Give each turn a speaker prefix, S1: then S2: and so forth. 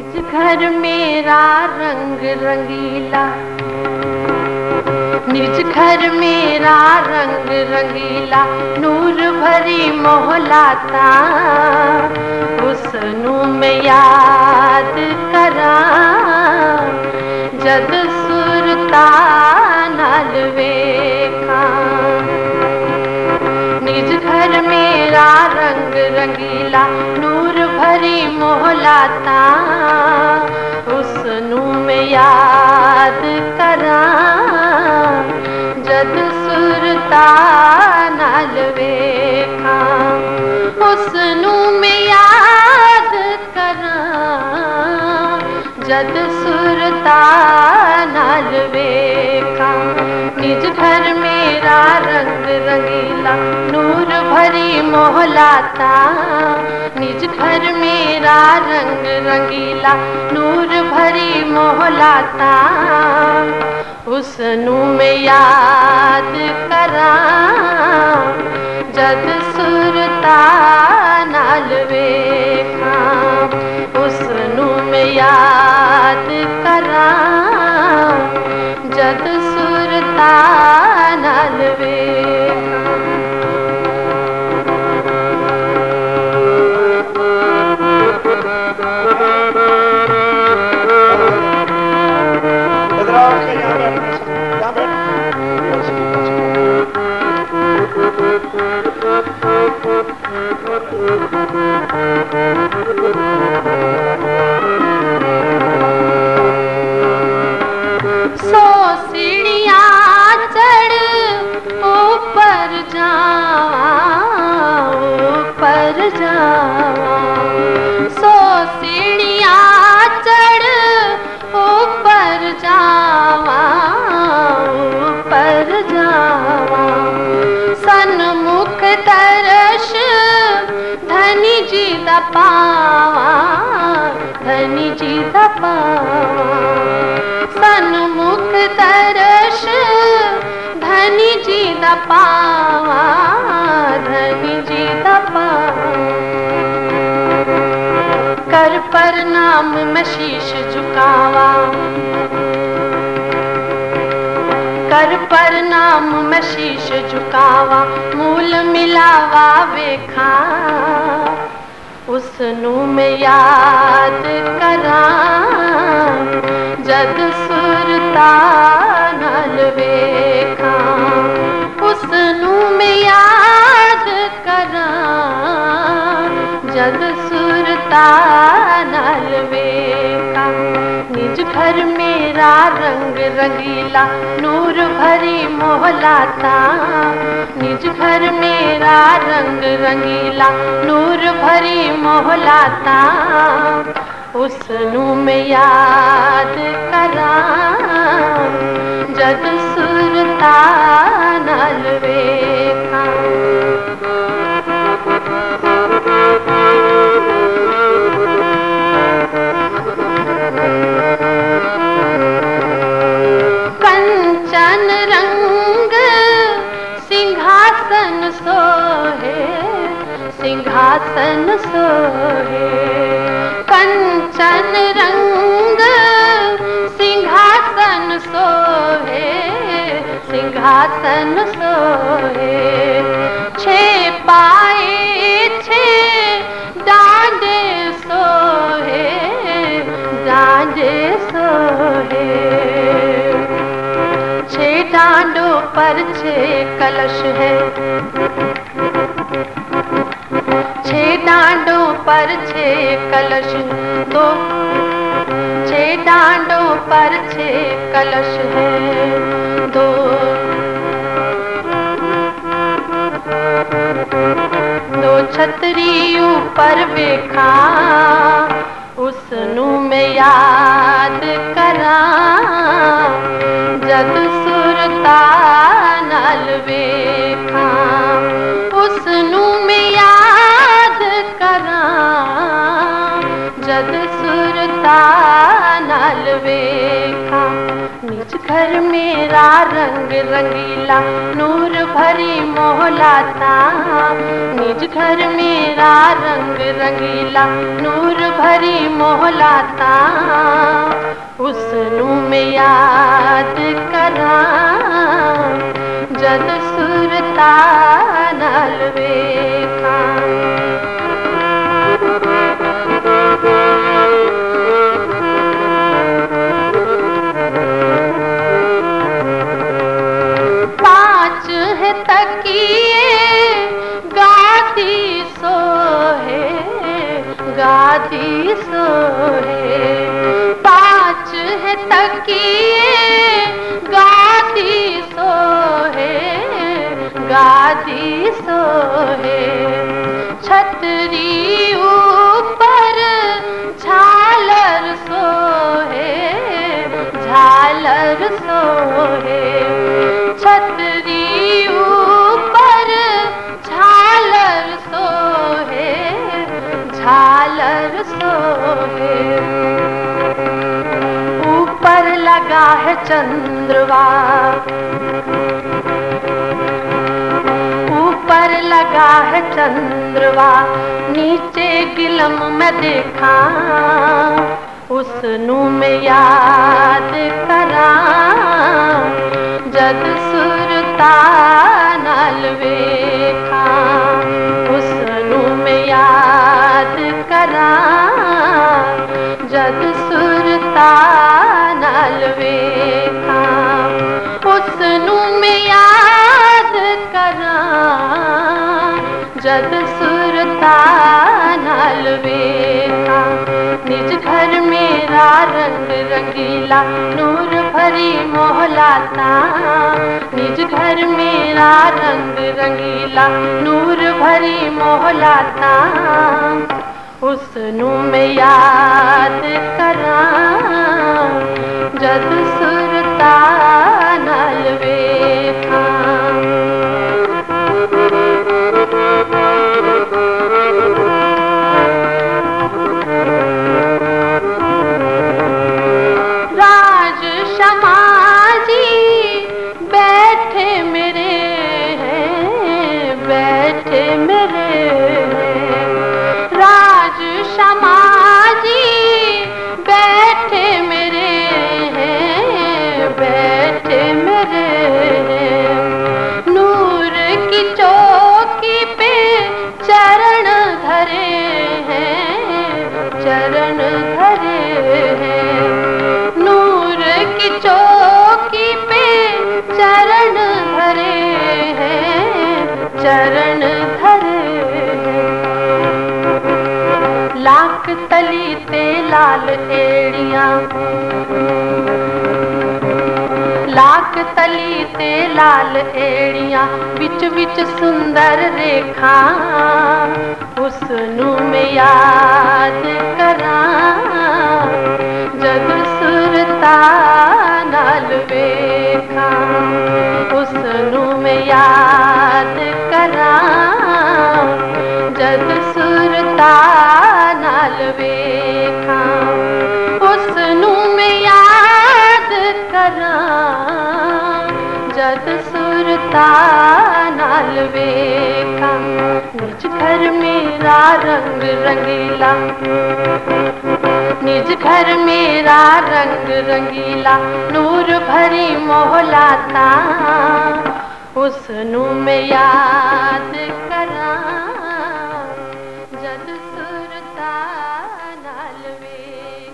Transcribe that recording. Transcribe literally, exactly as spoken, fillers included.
S1: निज घर मेरा रंग रंगीला, निज घर मेरा रंग रंगीला, नूर भरी मोहलाता उसनू मैं याद करा जद सुरता नाल वेखा। निज घर मेरा रंग रंगीला, नूर भरी मोहलाता उसनू मैं याद करा जद सुरता नाल वेखा। उसनू मैं याद करा जद सुरता नाल वेखा। निज घर मेरा रंग रंगीला, नूर भरी मोहलाता, निज घर मेरा रंग रंगीला, नूर भरी मोहलाता उसनू मैं याद करा जद सुरता नाल वेखा। उसनू मैं याद करा जद सुरता नाल वेखा। सो सीढ़ियाँ चढ़ ऊपर जावा, ऊपर जावा। सो सीढ़ियाँ चढ़ ऊपर जावा, ऊपर जावा। सन्मुख दर्श धनी जी दा पावा, धनी जी दा पावा। सन्मुख दर्श धनी जी दा पावा, धनी जी दा पावा। कर प्रणाम मैं शीश झुकावा, कर प्रणाम मैं शीश झुकावा, मूल मिलावा वेखा उसनू मैं याद करा जद सुरता नाल वेखा। उसनू मैं याद करा जद सुरता नाल वेखा। निज घर मेरा रंग रंगीला, नूर भरी मोहलाता, निज घर मेरा रंग रंगीला, नूर भरी मोहलाता उसनू मैं याद करा जद सुरता नाल वेखा। कंचन रंग सिंहासन सोहे, सिंहासन सोहे। कंचन रंग सिंहासन सोहे, सिंहासन सोहे। छे पाए छे डांडे सोहे, डांडे सोहे। छे डांडों पर छे कलश है, छे डांडों पर छे कलश। दो छे डांडों पर छे कलश है, दो दो छतरी ऊपर वेखा उसनू मैं याद करा जद सुरता नाल वेखा। उसनू मैं याद करा जद सुर सुरता नाल वेखा। निज घर मेरा रंग रंगीला नूर भरी मोहलाता। निज घर मेरा रंग रंगीला नूर भरी मोहलाता। उसनू मैं याद करा जद सुरता नाल वेखा। पाँच है तकिए गाती सोहे गाती सोहे। पाँच है तकिए गाती सोहे गाती सोहे। छतरी ऊपर झालर सोहे झालर सोहे। छतरी ऊपर झालर सोहे झालर सोहे। ऊपर लगा है चंद्रवा ऊपर लगा है चंद्रवा। नीचे गिलम में देखा उसनू मैं याद करा जद सुरता नाल वेखा। उसनू मैं याद करा जद सुरता नाल वेखा। उसनू मैं याद करा जद सुरता नाल वेखा। निज घर मेरा रंग रंगीला नूर भरी मोहलाता। निज घर मेरा रंग रंगीला नूर भरी मोहलाता। उसनू मैं याद करा जद सुरता नाल वेखा। राज समाजी बैठे मेरे हैं बैठे मेरे हैं। राज समाजी बैठे मेरे हैं बैठे मेरे हैं। नूर की चौकी पे चरण धरे हैं चरण धरे हैं। नूर की चौकी पे चरण धरे हैं चरण धरे हैं। लाख तली ते लाल एड़ियां लाख तली ते लाल एड़ियां। बिच बिच सुंदर रेखा उसनू मैं याद करा जद सुरता नाल वेखा। उसनू मैं याद करा जद सुरता नाल वेखा। उसनू मैं याद करा जद सुरता नाल वेखा। निज घर मेरा रंग रंगीला निज घर मेरा रंग रंगीला नूर भरी मोहलाता। उसनू मैं याद करा